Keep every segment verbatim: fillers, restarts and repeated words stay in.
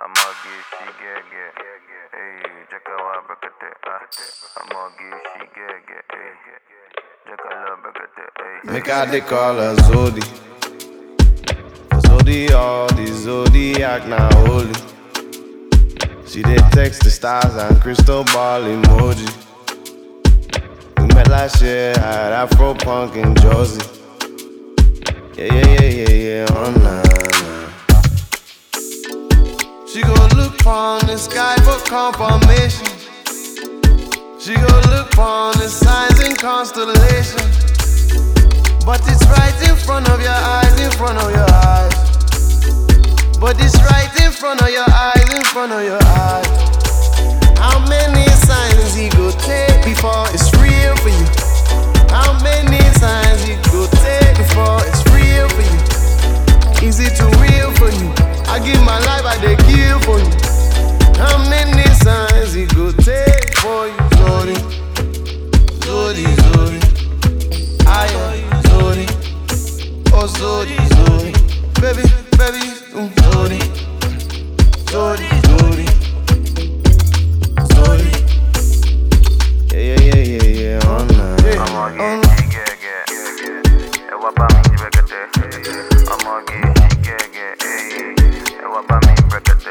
I'ma give she get get. Hey, check out what break it. I'ma give she get get. Hey, check out love break it. Hey. Make I they call her Zodi. Zodi, all the Zodiac now holy. She did text the stars and crystal ball emoji. We met last year at Afro Punk in Jersey. Yeah, yeah, yeah, yeah, yeah, oh nah, nah. She gon' look on the sky for confirmation. She gon' look on the signs and constellations. But it's right in front of your eyes, in front of your eyes. But it's right in front of your eyes, in front of your eyes. How many signs he go take before it's real for you? How many signs he go take before it's real for you? Is it too real for you? I give my life, I dey kill for you. How many signs he go take for you? Zodi, Zodi, Zodi, I am Zodi, oh Zodi, Zodi, baby, baby, mm, Zodi, Zodi, Zodi, Zodi. Yeah, yeah, yeah, yeah, yeah, oh nah. I'ma give she get get. Hey, what about me break it? I'ma give she get get. Hey, what about me break it?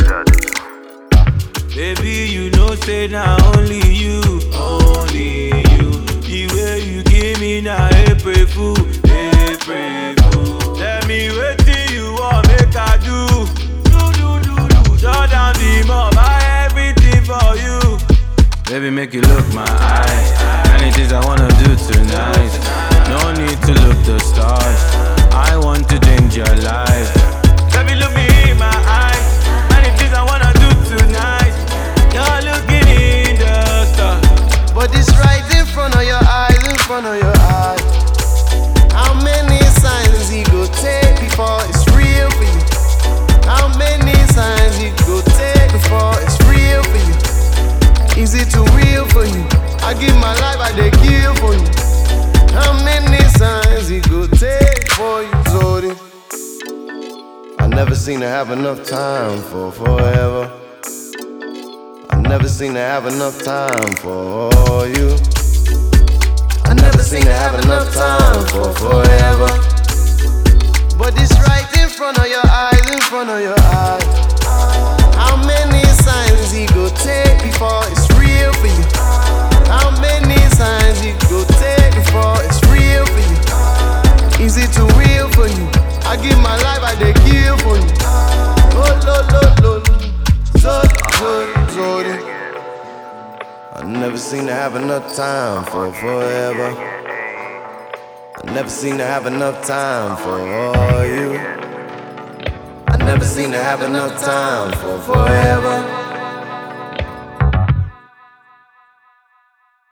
Baby, you know say now only you, only you. The way you give me now, April fool, April fool. Tell me what do you want make I do? Do do do do. Shut down the mob, buy everything for you. Baby, make you look my eyes. Many things I wanna do tonight. No need to look the stars. I want to change your life. Baby, look me in my eyes. Many things I wanna do tonight. You're looking in the stars. But it's right in front of your eyes, in front of your eyes. How many signs he go take before it's real for you? How many signs he go take before it's real for you? Is it too real for you? I give my life, I dey kill for you. How many signs he go take for you, Zodi? I never seem to have enough time for forever. I never seem to have enough time for you. I never seem to have enough time for forever. But it's right in front of your eyes, in front of your eyes. How many signs he go take before it's real for you? How many signs he go take before it's real for you? Is it too real for you? I give my life, I dey kill for you. Oh, lo, lo, lo, Zodi, Zodi, Zodi. I never seem to have enough time for forever. I never seem to have enough time for all you. I never seem to have enough time for forever.